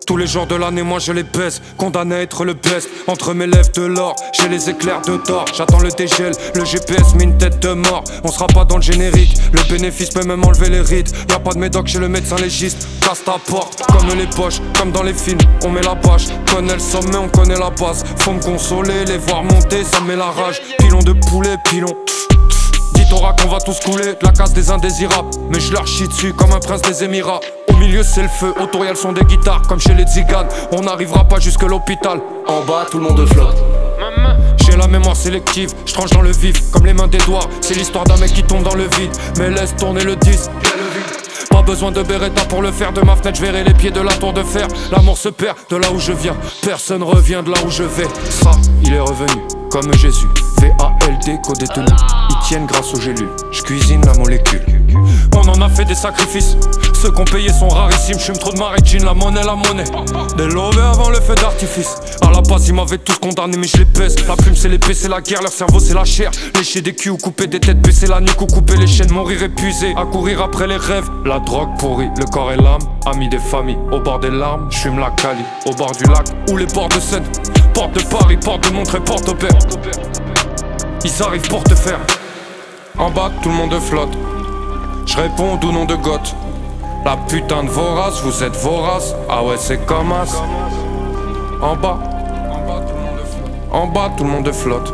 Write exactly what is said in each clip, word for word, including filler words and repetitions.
Tous les jours de l'année moi je les baisse, condamné à être le best. Entre mes lèvres de l'or, j'ai les éclairs de d'or. J'attends le dégel, le G P S met une tête de mort. On sera pas dans le générique, le bénéfice peut même enlever les rides. Y'a pas de médoc chez le médecin légiste. Casse ta porte, comme les poches, comme dans les films. On met la bâche, connaît le sommet, on connaît la base. Faut me consoler, les voir monter, ça met la rage. Pilon de poulet, pilon. Dites au qu'on va tous couler, de la casse des indésirables. Mais je leur chie dessus comme un prince des Émirats. Au milieu c'est le feu, autour y'a le son des guitares. Comme chez les Tziganes, on n'arrivera pas jusque l'hôpital. En bas tout le monde flotte. J'ai la mémoire sélective, je tranche dans le vif comme les mains d'Edouard. C'est l'histoire d'un mec qui tombe dans le vide, mais laisse tourner le disque. Pas besoin de Beretta pour le faire, de ma fenêtre je verrai les pieds de la tour de fer. L'amour se perd de là où je viens, personne revient de là où je vais. Ça, il est revenu, comme Jésus, V A L D co-détenu. Ils tiennent grâce aux gélules, je cuisine la molécule. On en a fait des sacrifices, ceux qu'on payé sont rarissimes. J'fume trop de Marie-Jean, la monnaie, la monnaie. Des lovés avant le feu d'artifice. À la base ils m'avaient tous condamné mais je les pèse. La plume c'est l'épée, c'est la guerre, leur cerveau c'est la chair. Lécher des culs ou couper des têtes, baisser la nuque ou couper les chaînes. Mourir épuisé, à courir après les rêves. La drogue pourrie, le corps et l'âme, amis des familles. Au bord des larmes, j'fume la Cali. Au bord du lac ou les ports de Seine. Porte de Paris, porte de Montreux, porte au père. Ils arrivent pour te faire. En bas tout le monde flotte. Je réponds d'où nom de goth. La putain de vorace, vous êtes vorace. Ah ouais c'est comme as. En bas, en bas tout le monde flotte.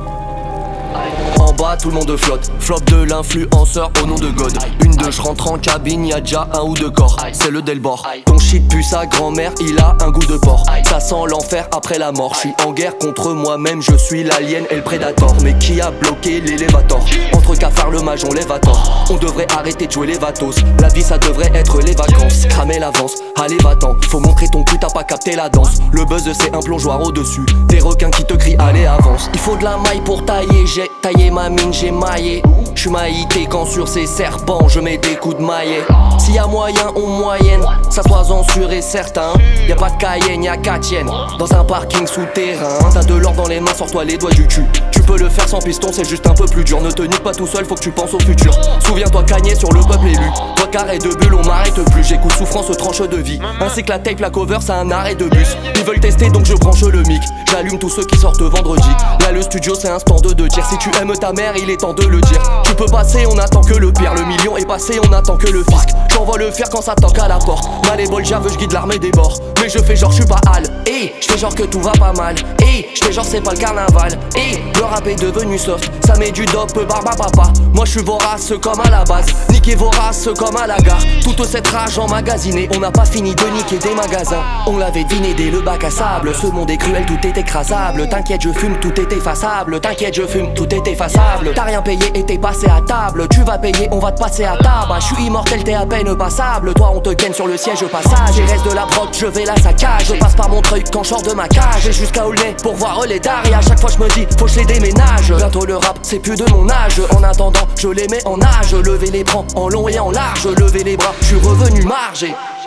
En bas tout le monde flotte. Flop de l'influenceur au nom de God. Une de je rentre en cabine, y'a déjà un ou deux corps. C'est le Delbord. Ton shit pue sa grand-mère, il a un goût de porc. Ça sent l'enfer après la mort. J'suis en guerre contre moi-même, je suis l'alien et le prédateur. Mais qui a bloqué l'élévator? Entre cafard le mage on lève à tort. On devrait arrêter de jouer les vatos. La vie ça devrait être les vacances. Cramer l'avance, allez va-t'en. Faut montrer ton cul, t'as pas capté la danse. Le buzz c'est un plongeoir au-dessus. Des requins qui te crient allez avance. Il faut de la maille pour tailler, j'ai taillé ma mine, j'ai maillé. J'suis maïté quand sur ces serpents je mets des coups de maillet. S'il y a moyen, on moyenne, ça soit en sûr et certain. Y'a pas de Cayenne, y'a Catienne. Dans un parking souterrain, t'as de l'or dans les mains, sors-toi les doigts du cul. Tu peux le faire sans piston, c'est juste un peu plus dur. Ne te nique pas tout seul, faut que tu penses au futur. Souviens-toi cagner sur le peuple élu. Toi carré de bulle, on m'arrête plus. J'écoute souffrance, tranche de vie. Ainsi que la tape, la cover, c'est un arrêt de bus. Ils veulent tester donc je branche le mic. J'allume tous ceux qui sortent vendredi. Là le studio c'est un stand de tir. Si tu aimes ta mère, il est temps de le dire. Tu peux passer, on attend que le pire. Le million est passé, on attend que le fisc. J'envoie le faire quand ça toque à la porte. Mal et bol, j'aveux, je guide l'armée des bords. Mais je fais genre je suis pas Al. Et je fais genre que tout va pas mal. Et je fais genre c'est pas le carnaval. Et le rap est devenu soft. Ça met du dope, barba papa. Moi je suis vorace comme à la base. Niquer vorace comme à la gare. Toute cette rage emmagasinée. On n'a pas fini de niquer des magasins. On l'avait deviné dès le bac à sable. Ce monde est cruel, tout est écrasable. T'inquiète, je fume, tout est effaçable. T'inquiète, je fume, tout est effaçable. T'as rien payé et t'es passé à table. Tu vas payer, on va te passer à table. Je suis immortel, t'es à peine passable. Toi on te gagne sur le siège passage. Et reste de la prod, je vais la saccage. Je passe par mon truc quand je sors de ma cage. Et jusqu'à Aulnay pour voir les dards. Et à chaque fois je me dis, faut que je les déménage. Bientôt le rap, c'est plus de mon âge. En attendant, je les mets en âge. Lever les bras en long et en large. Lever les bras, je suis revenu marger.